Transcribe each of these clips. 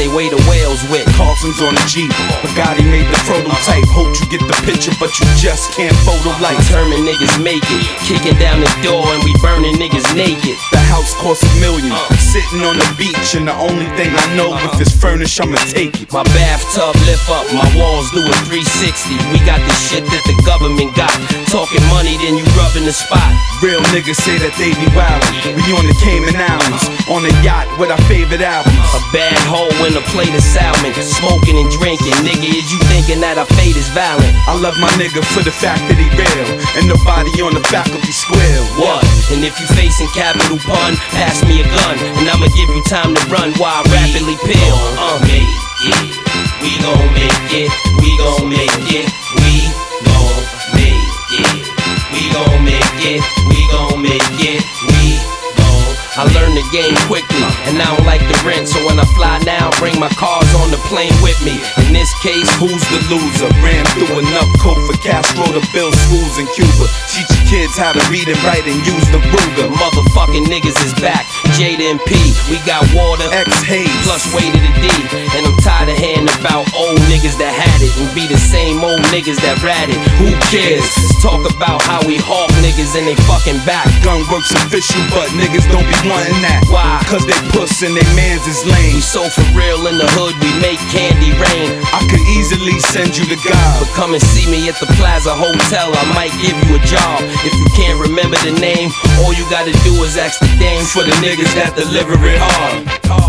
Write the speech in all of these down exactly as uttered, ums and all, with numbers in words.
they weigh the whales with. Carson's on the Jeep, Bugatti made the prototype. Hope you get the picture, but you just can't photo like. Determined niggas make it, kicking down the door and we burning niggas naked. The house costs a million, sitting on the beach, and the only thing I know, if it's furnished, I'ma take it. My bathtub lift up, my walls do a three sixty. We got the shit that the government got. Talking money, then you rubbing the spot. Real niggas say that they be wildin'. We on the Cayman Islands, on a yacht with our favorite albums. A bad hoe and a plate of salmon, smoking and drinking. Nigga, is you thinking that our fate is violent? I love my nigga for the fact that he real, and nobody on the faculty square. What? And if you facing capital pun, pass me a gun, and I'ma give you time to run while I rapidly peel. Uh. Make it, we gon' make it, we gon' make it, we gon' make it, we gon' make it, we gon' make it, we gon' I learned the game quickly, and I don't like the rent, so when I fly now, bring my cars on the plane with me. In this case, who's the loser? Ran through enough coke for Castro to build schools in Cuba. Teach your kids how to read and write and use the Ruger. Motherfucking niggas is back, Jada and P. We got water, X-Haze, plus way to the D. And I'm tired of hearing about old niggas that had it and be the same old niggas that ratted. Who cares? Let's talk about how we hawk niggas and they fucking back. Gunworks official, but niggas don't be wanting that. Why? Cause they puss and they mans is lame. We so for real in the hood, we make candy rain. I could easily send you to God, but come and see me at the Plaza Hotel, I might give you a job. If you can't remember the name, all you gotta do is ask the dame for the niggas that deliver it hard.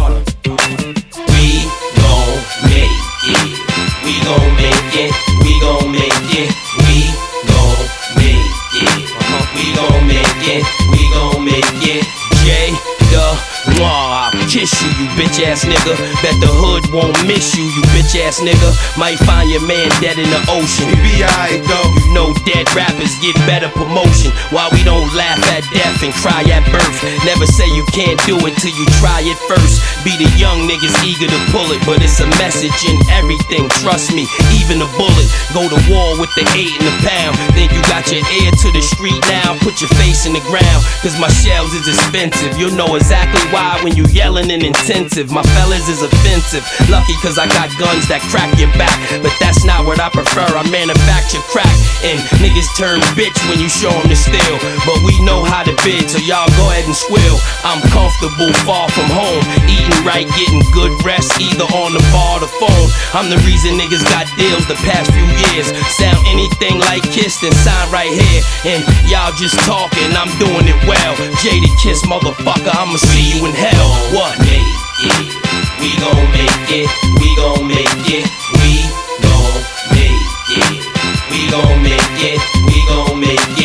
We gon' make it, we gon' make it, we gon' make it, we gon' make it, we gon' make it, we gon' make it. J the Mwah, I kiss you, you bitch ass nigga. Bet the hood won't miss you, you bitch ass nigga. Might find your man dead in the ocean. He be alright though. You know dead rappers get better promotion. Why we don't laugh at death and cry at birth? Never say you can't do it till you try it first. Be the young niggas eager to pull it, but it's a message in everything, trust me, even a bullet. Go to war with the eight and the pound. Think you got your ear to the street now? Put your face in the ground, cause my shells is expensive. You'll know exactly why when you yelling and intensive. My fellas is offensive. Lucky cause I got guns that crack your back, but that's not what I prefer. I manufacture crack, and niggas turn bitch when you show them the steel. But we know how to bid, so y'all go ahead and squill. I'm comfortable, far from home, eating right, getting good rest, either on the bar or the phone. I'm the reason niggas got deals the past few years. Sound anything like Kiss, then sign right here. And y'all just talking, I'm doing it well. Jada Kiss, motherfucker, I'ma see you in hell. What? Make it, we gon' make it, we gon' make it, we gon' make it, we gon' make it, we gon' make it.